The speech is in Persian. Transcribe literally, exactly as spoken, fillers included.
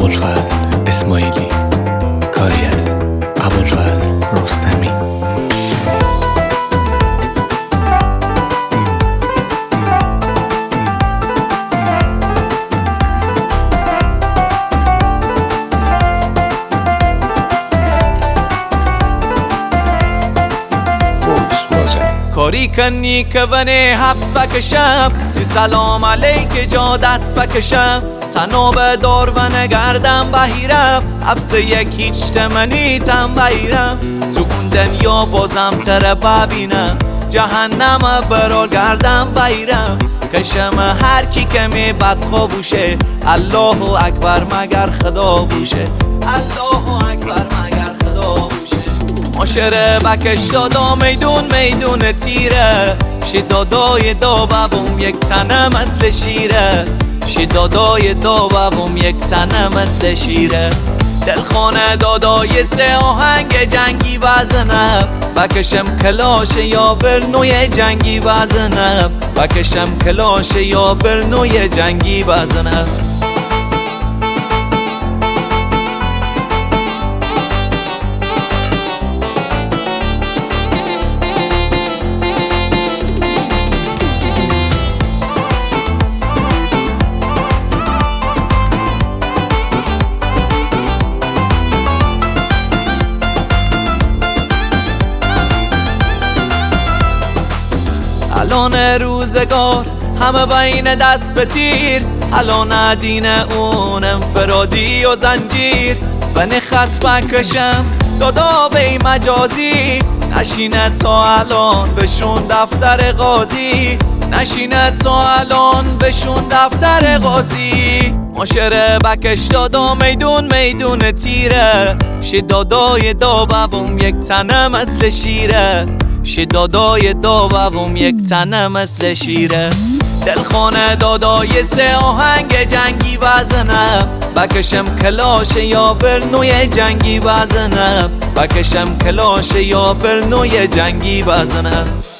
ابوالفضل اسماعیلی، کاری از ابوالفضل رستمی. کاری کنی که ونه حبس بکشم، تی سلام علیک جا دست بکشم، تنو به دور و نگردم بهیرم، حبس یک هیچ تمنی تم بهیرم، تو اون دنیا بازم تره ببینم، جهنم برار گردم بهیرم، کشم هر کی که می بدخوا بوشه، الله اکبر مگر خدا بوشه، الله اکبر مگر خدا بوشه. ماشره بکش دادا میدون میدون تیره، شی دادای دا ببوم یک تنه مثل شیره، شی دادای دا ببوم یک تنه مثل شیره. دلخانه دادای سه آهنگ جنگی بزنم، بکشم کلاش یا برنوی جنگی بزنم، بکشم کلاش یا برنوی جنگی بزنم. الان روزگار همه بین دست به تیر، الان دین اون انفرادی و زنجیر، و نخط بکشم دادا بی مجازی، نشینه تا الان بشون دفتر قاضی، نشینه تا الان بشون دفتر قاضی. ماشره بکش دادا میدون میدون تیره، شی دادای دا ببوم یک تنه مثل شیره، شی دادای دا ببوم یک تنه مثل شیره. دلخانه دادای سه آهنگ جنگی بزنم، بکشم کلاش یا برنوی جنگی بزنم، بکشم کلاش یا برنوی جنگی بزنم.